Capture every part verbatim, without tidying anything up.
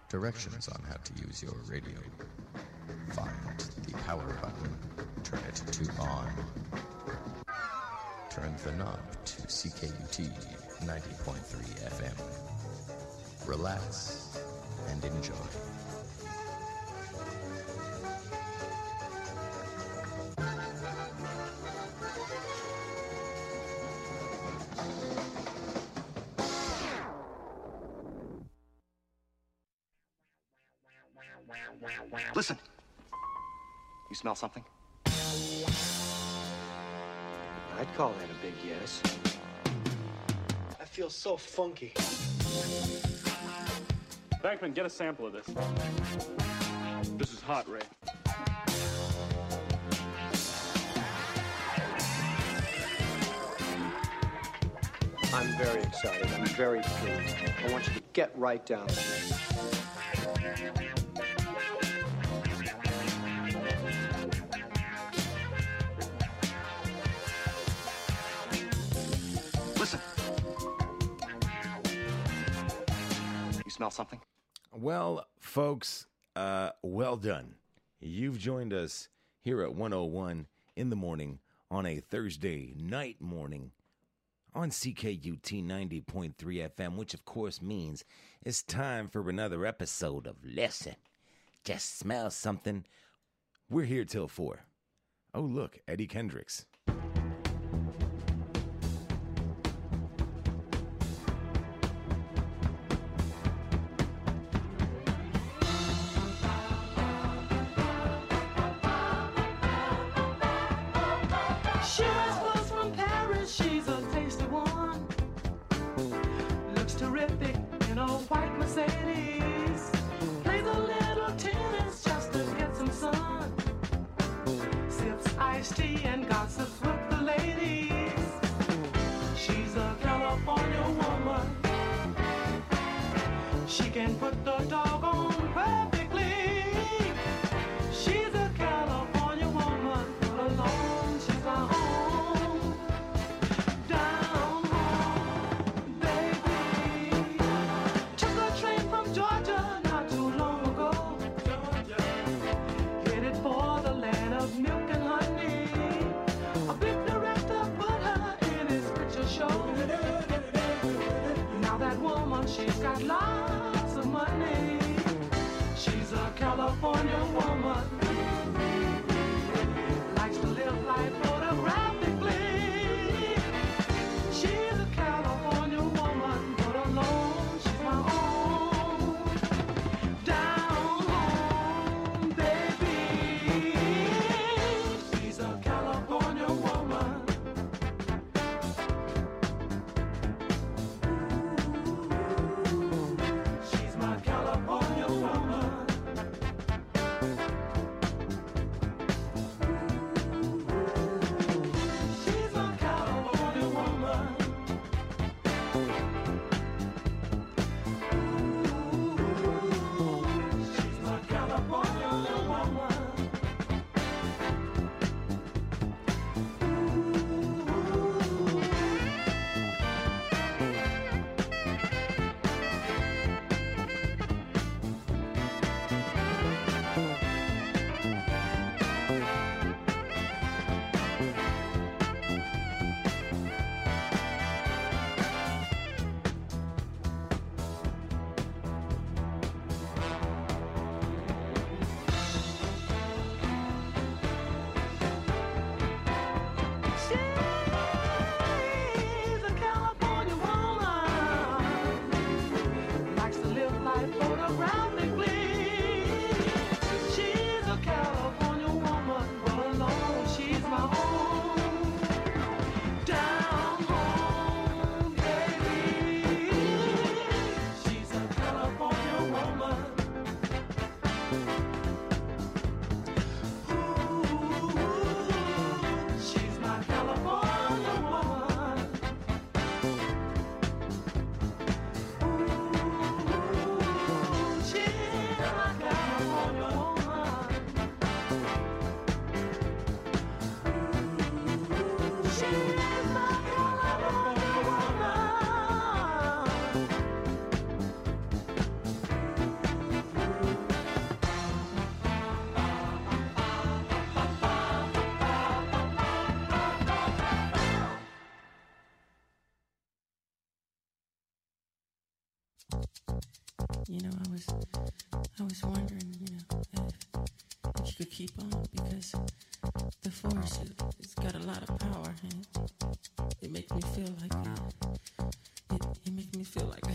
directions on how to use your radio. Find the power button, turn it to on. Turn the knob to C K U T ninety point three F M. Relax and enjoy. Listen. You smell something? I'd call that a big yes. I feel so funky. Beckman, get a sample of this. This is hot, Ray. I'm very excited. I'm very pleased. I want you to get right down to this. Listen. You smell something? Well, folks, uh, well done. You've joined us here at one oh one in the morning on a Thursday night morning on C K U T ninety point three F M, which of course means it's time for another episode of Listen. Just smell something. We're here till four. Oh, look, Eddie Kendricks. You know, I was, I was wondering, you know, if, if you could keep on, because the force, it, it's got a lot of power, and it, it makes me feel like, uh, it, it makes me feel like,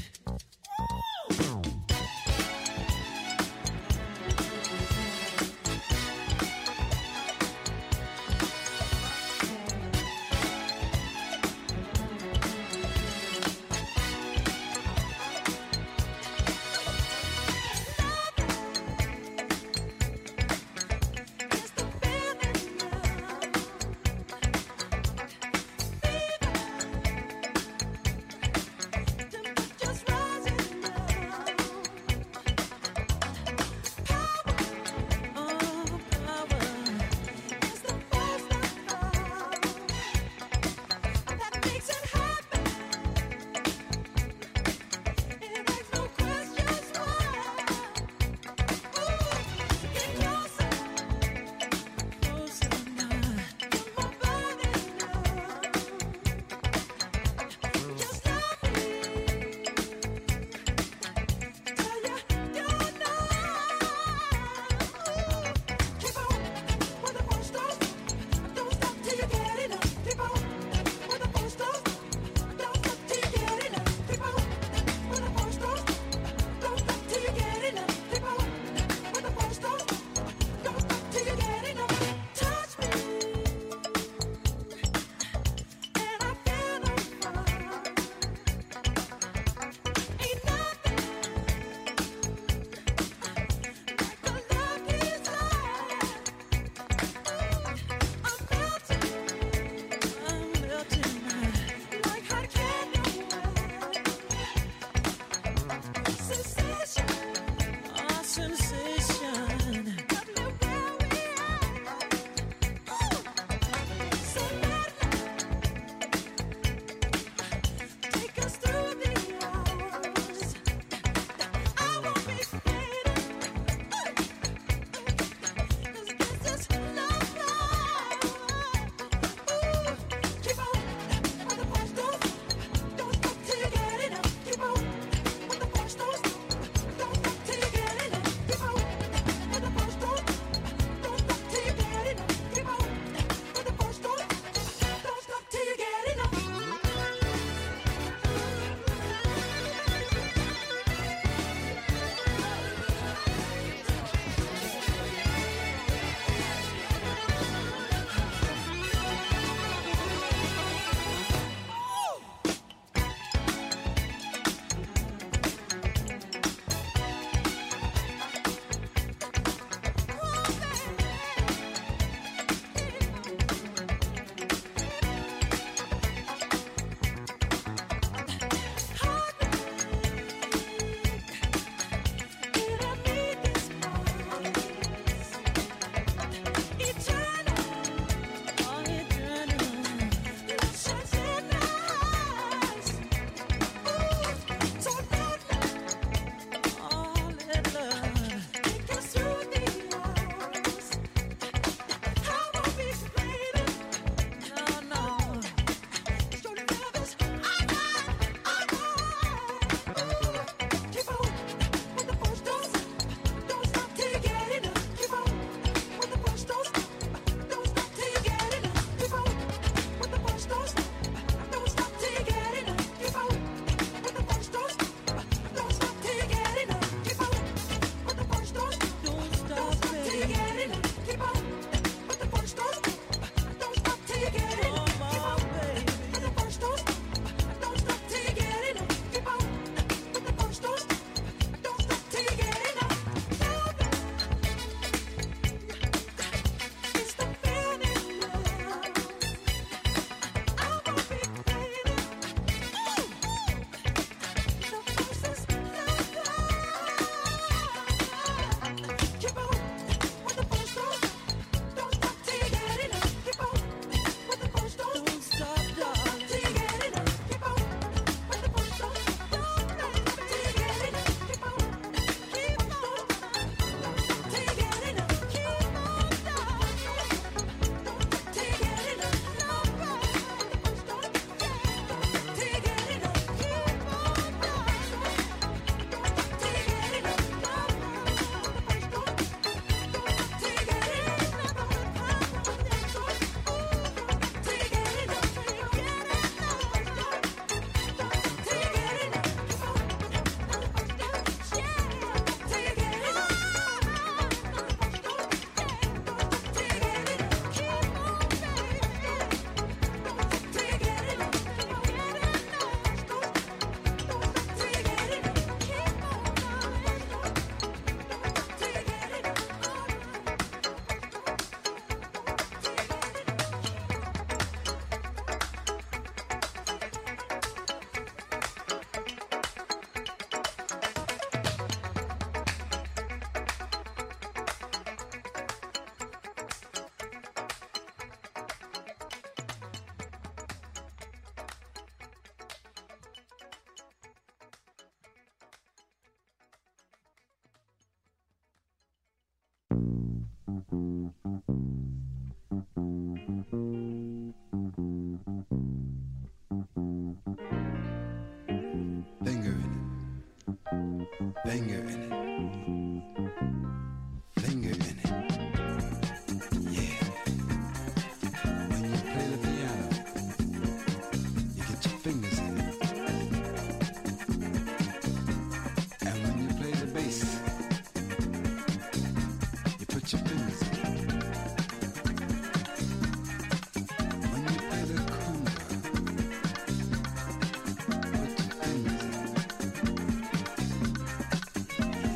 Finger in it. Finger in it. Finger in it. Yeah. When you play the piano, you get your fingers in it. And when you play the bass, you put your fingers in it. When you play the conga, put your fingers in it.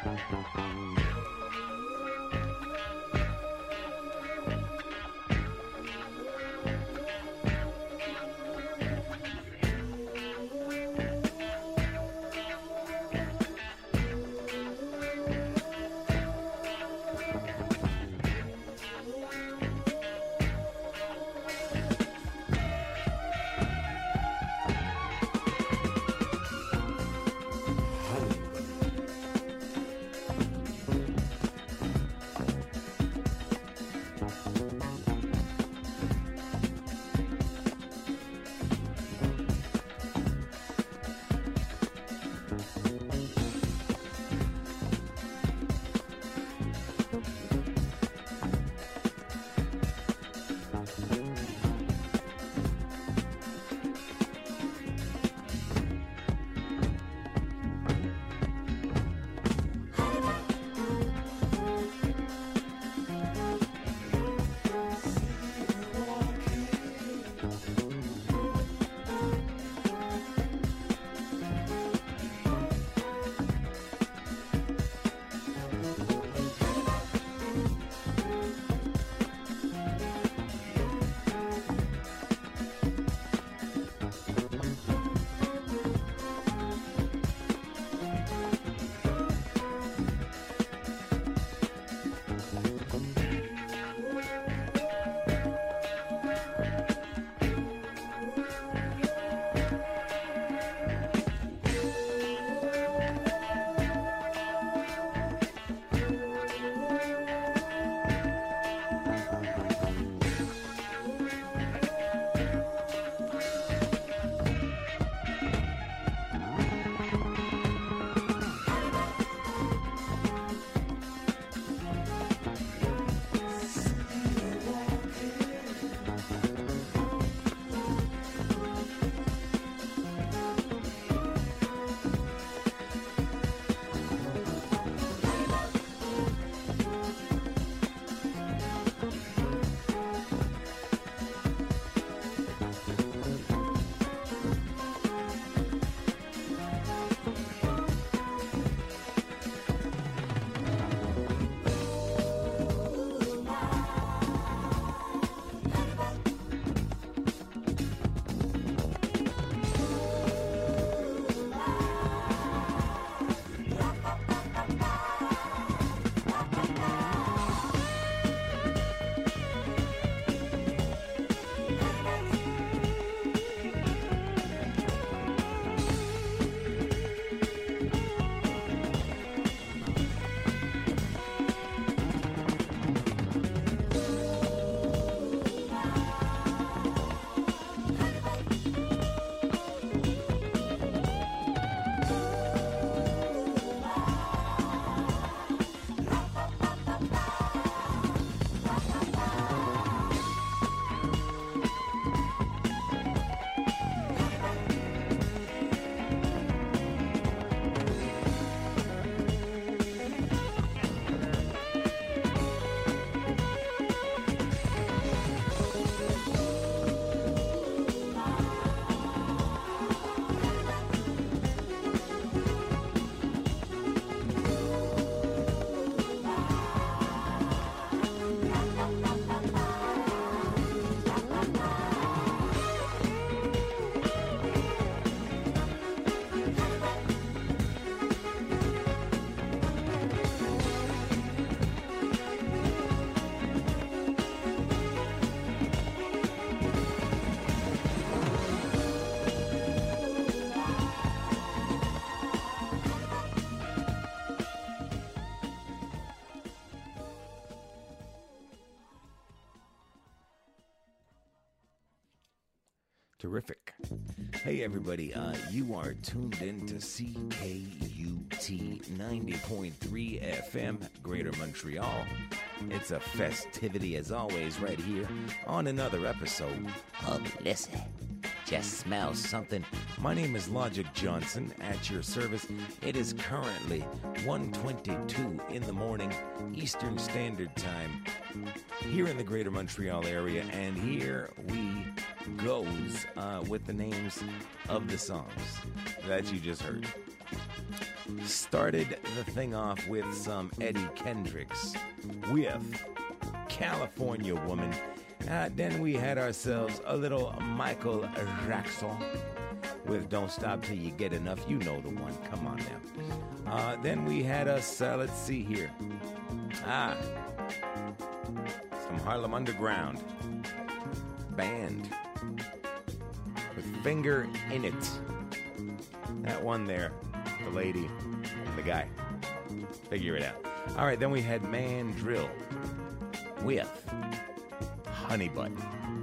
Terrific. Hey, everybody, uh, you are tuned in to C K U T ninety point three F M, Greater Montreal. It's a festivity, as always, right here on another episode of Listen, Just Smell Something. My name is Logic Johnson, at your service. It is currently one twenty-two in the morning, Eastern Standard Time, here in the Greater Montreal area, and here we goes uh, with the names of the songs that you just heard. started the thing off with some Eddie Kendricks with California Woman. Uh, then we had ourselves a little Michael Jackson with Don't Stop Till You Get Enough. You know the one. Come on now. Uh, then we had us, uh, let's see here. Ah, some Harlem Underground band with Finger in It. That one there, the lady and the guy. Figure it out. All right, then we had Man Drill with Honey Butt.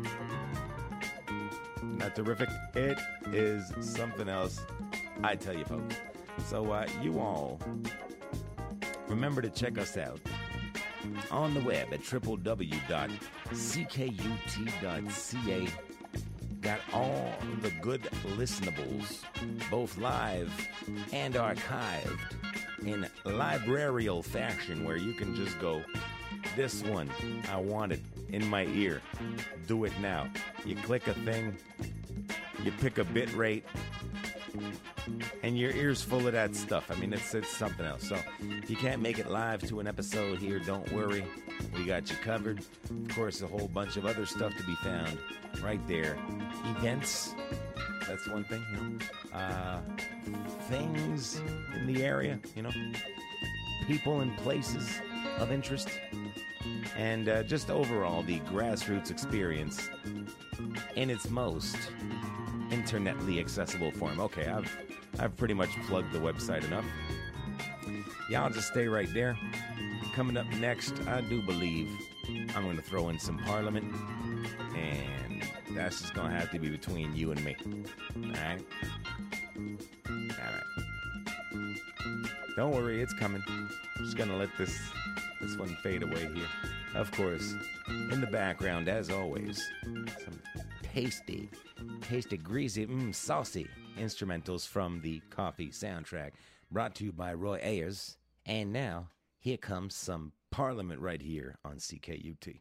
Not terrific? It is something else, I tell you, folks. So uh, you all remember to check us out on the web at w w w dot c k u t dot c a. Got all the good listenables, both live and archived in librarial fashion, where you can just go, this one, I want it in my ear. Do it now. You click a thing, you pick a bit rate, and your ear's full of that stuff. I mean, it's it's something else. So if you can't make it live to an episode here, don't worry. We got you covered. Of course, a whole bunch of other stuff to be found right there. Events, that's one thing, you know. Uh, things in the area, you know. People and places of interest. And uh, just overall, the grassroots experience in its most internetly accessible form. Okay, I've I've pretty much plugged the website enough. Y'all just stay right there. Coming up next, I do believe I'm going to throw in some Parliament, and that's just going to have to be between you and me. All right? All right. Don't worry, it's coming. I'm just going to let this this one fade away here. Of course, in the background, as always, some tasty, tasty, greasy, mmm, saucy instrumentals from the Coffee soundtrack, brought to you by Roy Ayers. And now, here comes some Parliament right here on C K U T.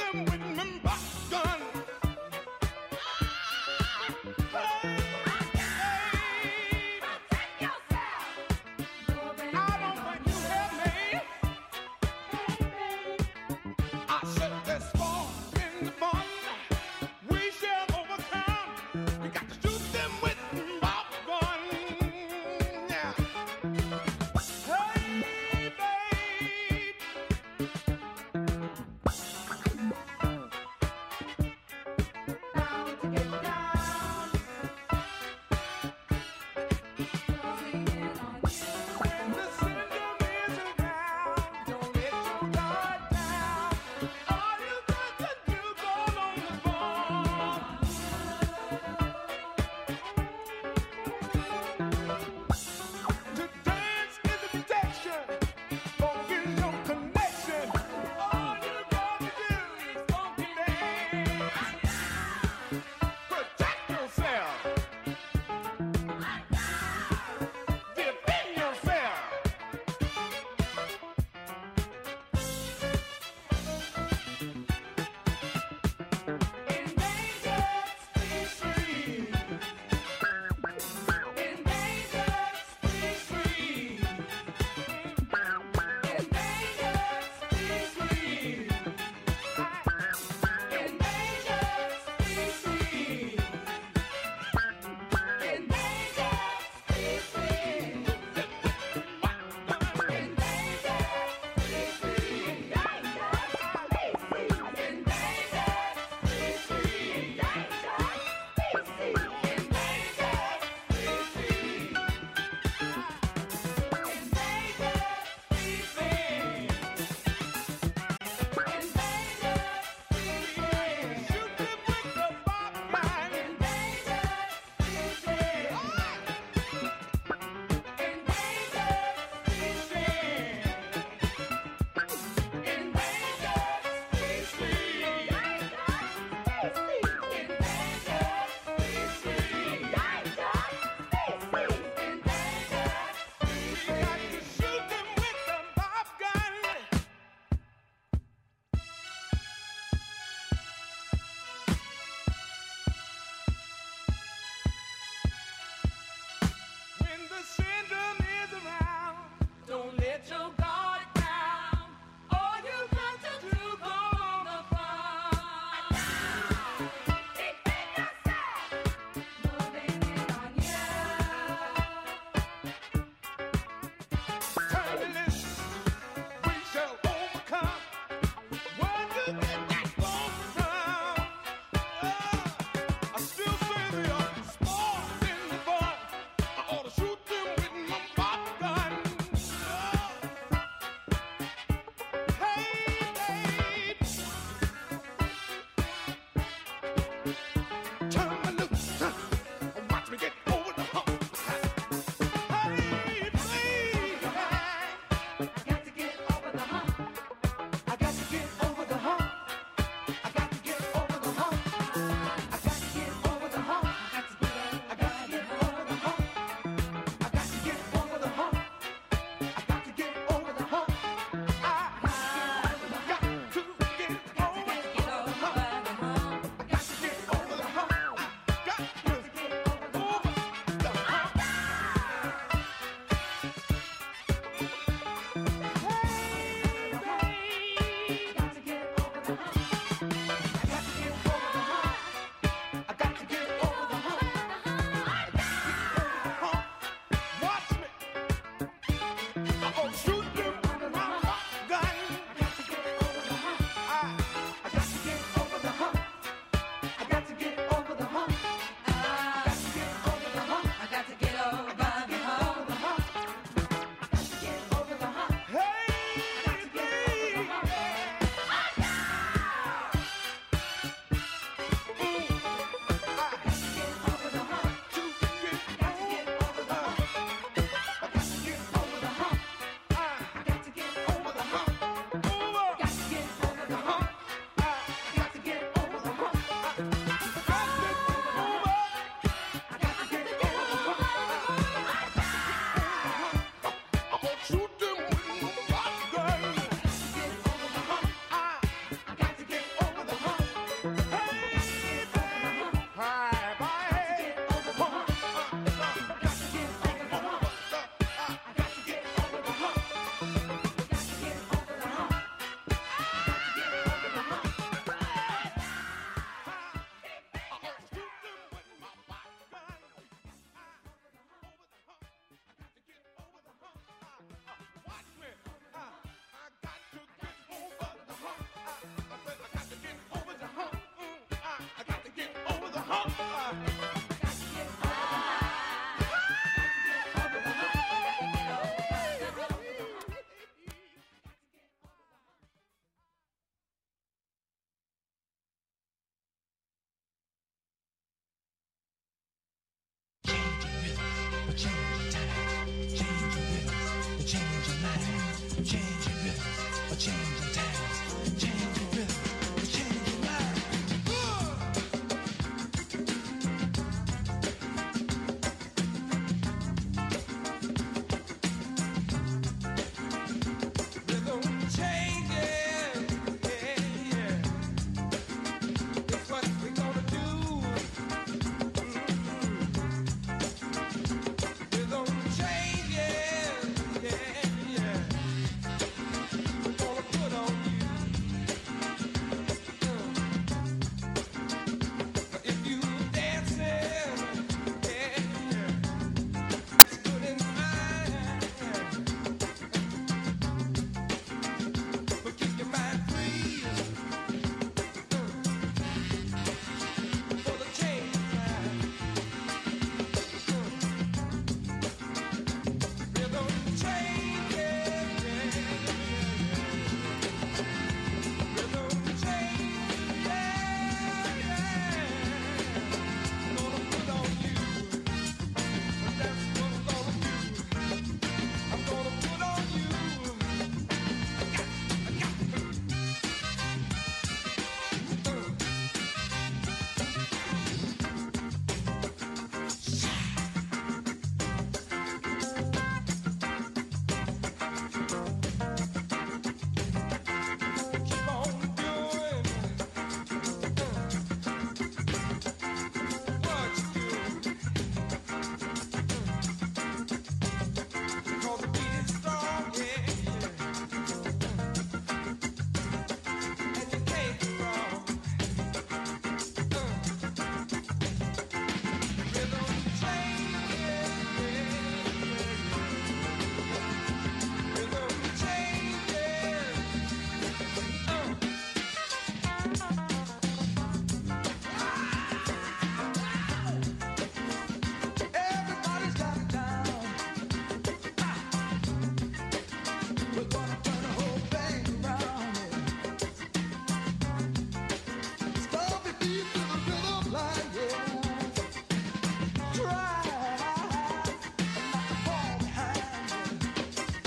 them with me box gun. changing rhythm, a changing times, changing rhythm, a changing life. Rhythm changing, yeah, yeah. It's what we gonna do. Rhythm changing, yeah, yeah. We're gonna put on you. Uh, If you dancing, yeah, yeah. It's good and fine, but keep your mind free. For the change time. Rhythm changing, rhythm changing, gonna put on you. That's what I'm gonna do. I'm gonna put on you. I got, I got. Keep on doing what you do. 'Cause the beat is strong, yeah, yeah. And you can't go wrong. Rhythm changing, rhythm changing. Everybody's got it down. We're gonna turn the whole thing around. Stop your feet to the rhythm line, yeah. Try not to fall behind.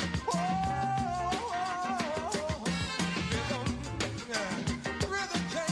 Whoa, rhythm, yeah. Rhythm change.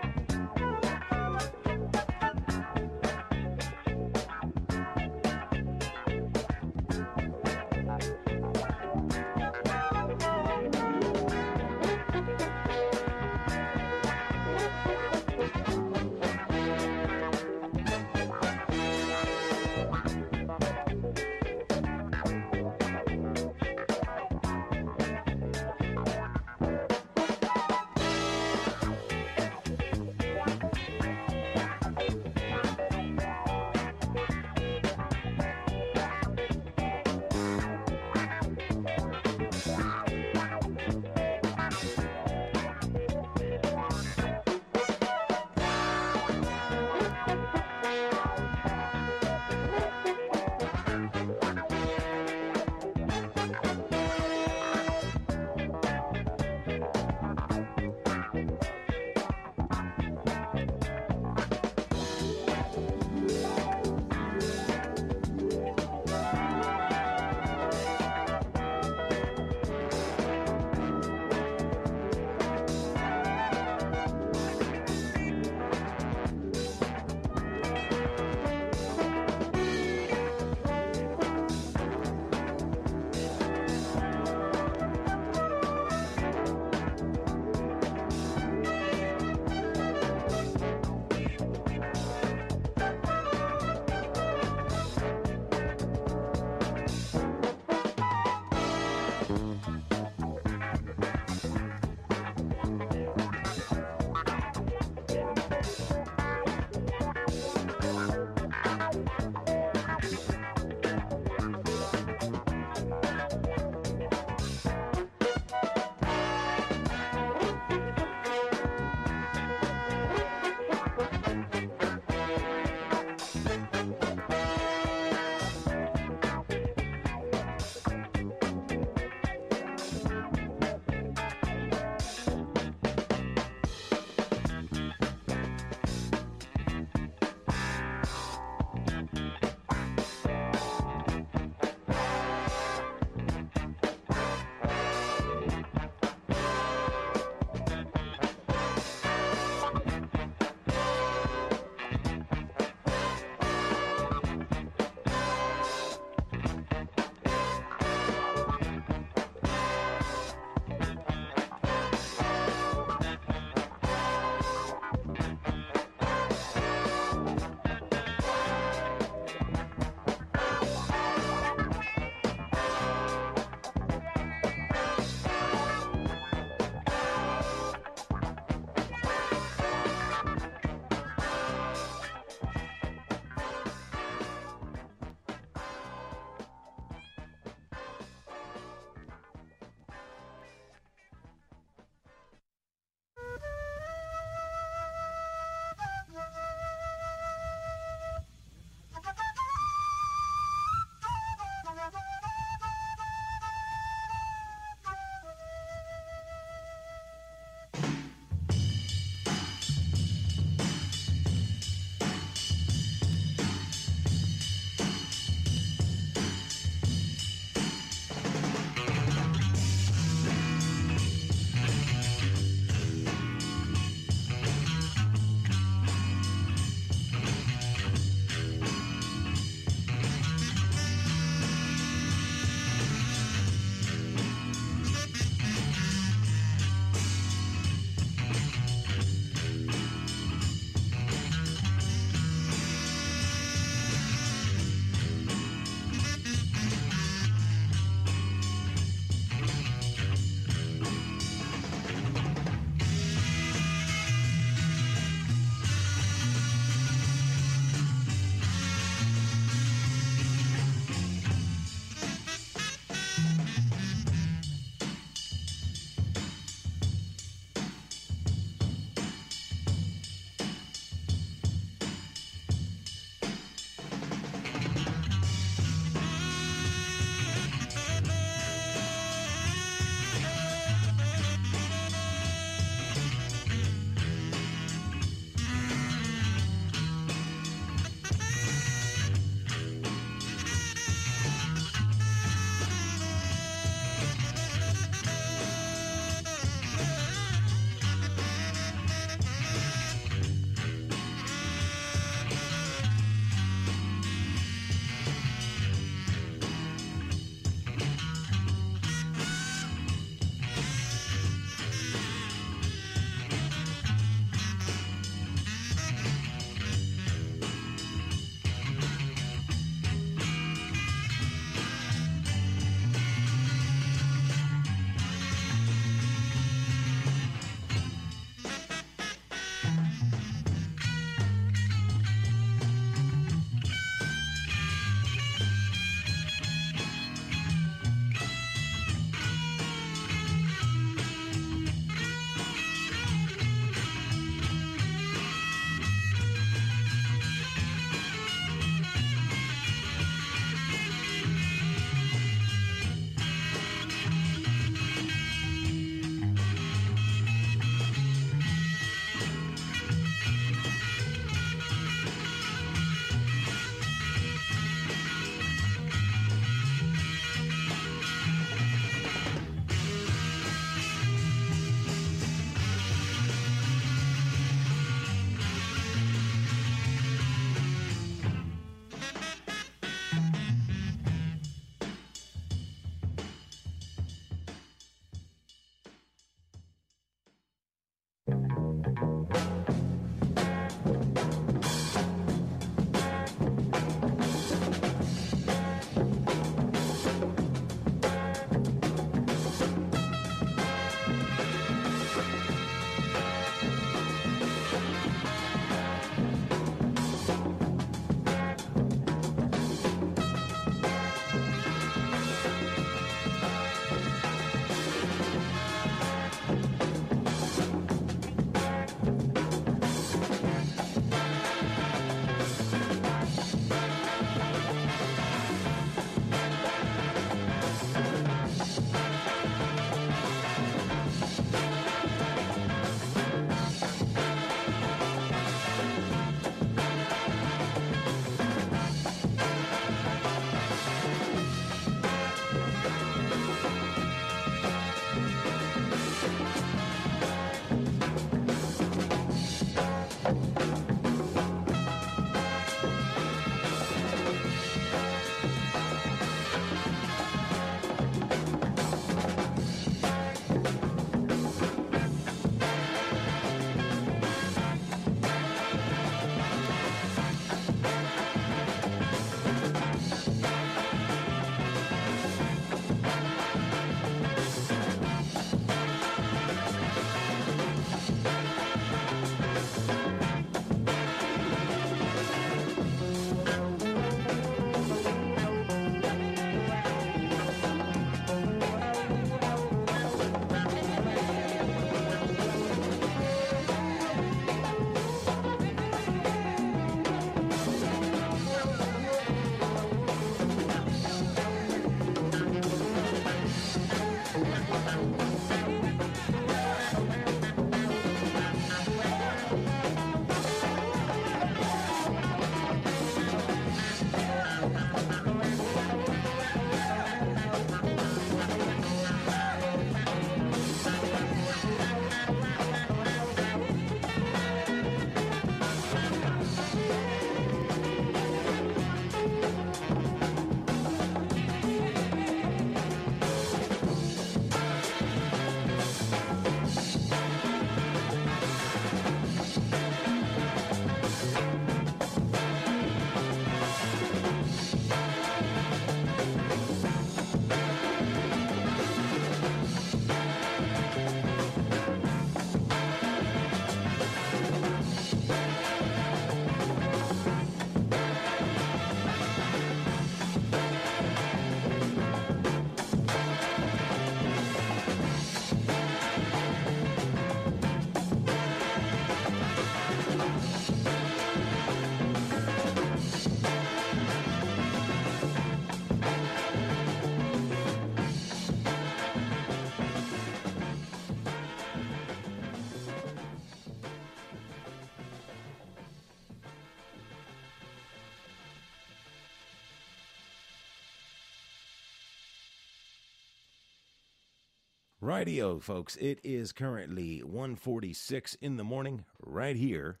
Rightio, folks. It is currently one forty-six in the morning right here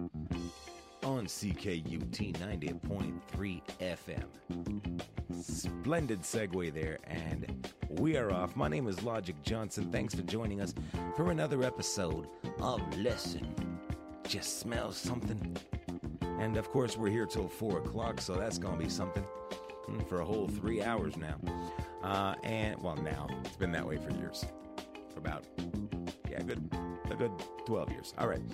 on C K U T ninety point three F M. Splendid segue there, and we are off. My name is Logic Johnson. Thanks for joining us for another episode of Listen. Just smell something. And, of course, we're here till four o'clock, so that's going to be something for a whole three hours now. Uh, and, well, now, it's been that way for years. For about, yeah, good, a good twelve years. All right.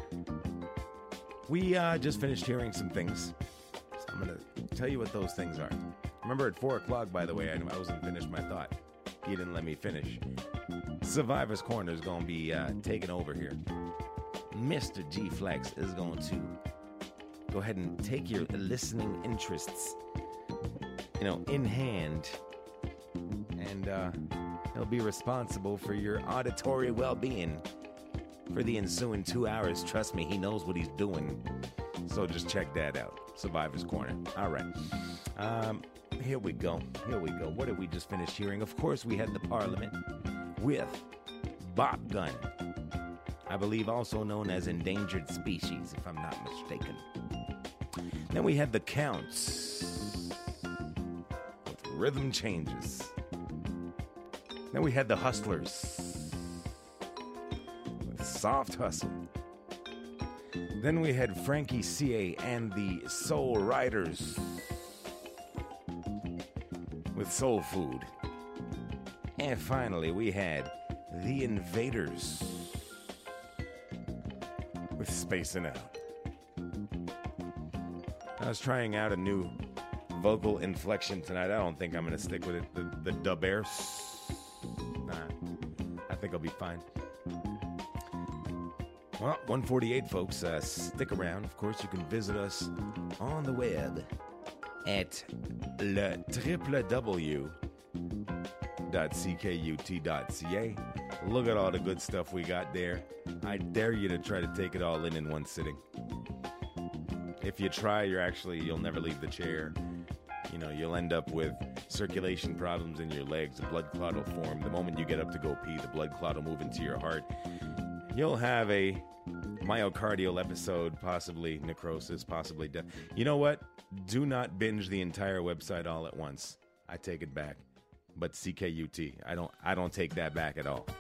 We uh, just finished hearing some things. So I'm going to tell you what those things are. Remember at four o'clock, by the way, I, I wasn't finished my thought. He didn't let me finish. Survivor's Corner is going to be uh, taking over here. Mister G Flex is going to go ahead and take your listening interests, you know, in hand, and uh, he'll be responsible for your auditory well-being for the ensuing two hours. Trust me, he knows what he's doing. So just check that out. Survivor's Corner. All right. Um, here we go. Here we go. What did we just finish hearing? Of course, we had the Parliament with Bop Gun. I believe also known as Endangered Species, if I'm not mistaken. Then we had the Counts with Rhythm Changes. Then we had the Hustlers with Soft Hustle. Then we had Frankie C A and the Soul Riders with Soul Food. And finally, we had The Invaders with Spacing Out. I was trying out a new vocal inflection tonight. I don't think I'm going to stick with it. The, the dub air. Nah, I think I'll be fine. Well, one forty-eight, folks. Uh, stick around. Of course, you can visit us on the web at le www dot c k u t dot c a. Look at all the good stuff we got there. I dare you to try to take it all in in one sitting. If you try, you're actually, you'll never leave the chair. You know, you'll end up with circulation problems in your legs. A blood clot will form. The moment you get up to go pee, the blood clot will move into your heart. You'll have a myocardial episode, possibly necrosis, possibly death. You know what? Do not binge the entire website all at once. I take it back. But C K U T, I don't I don't take that back at all.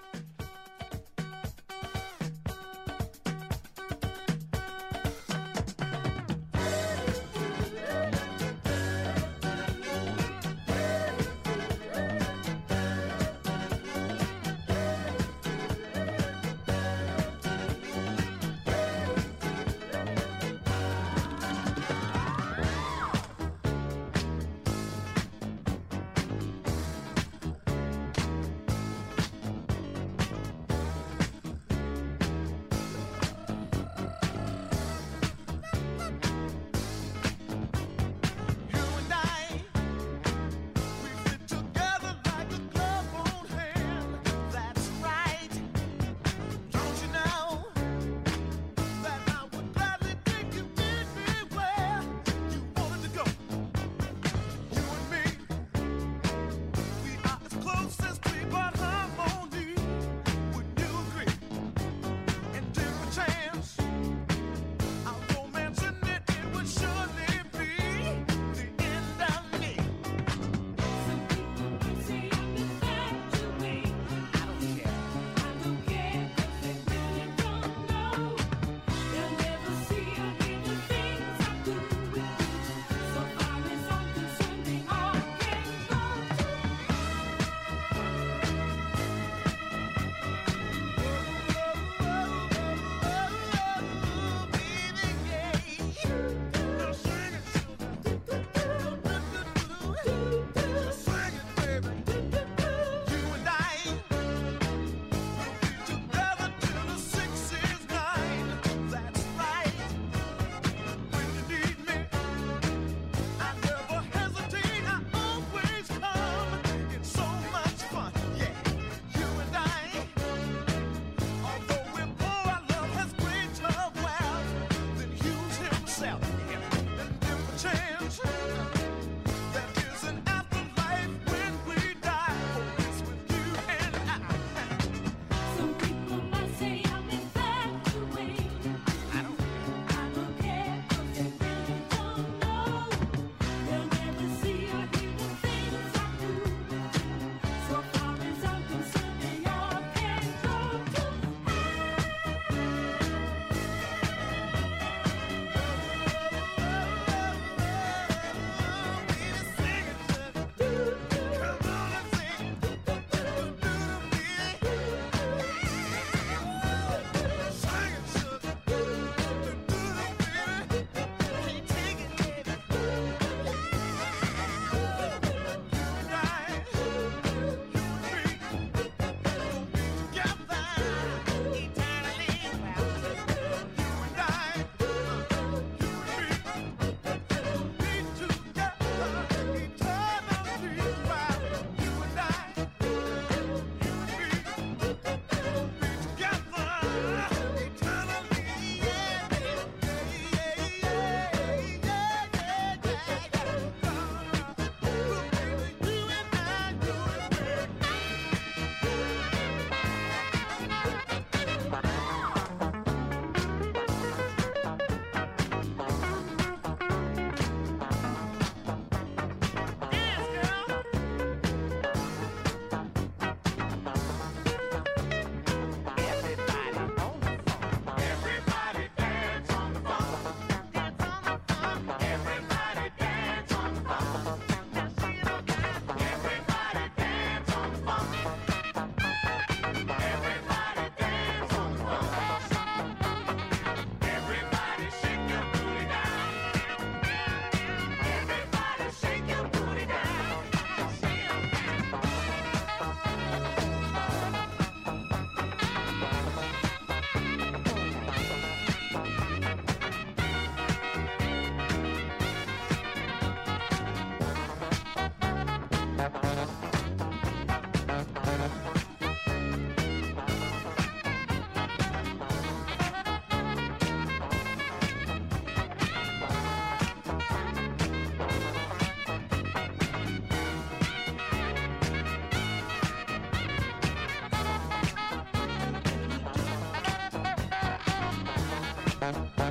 Thank you.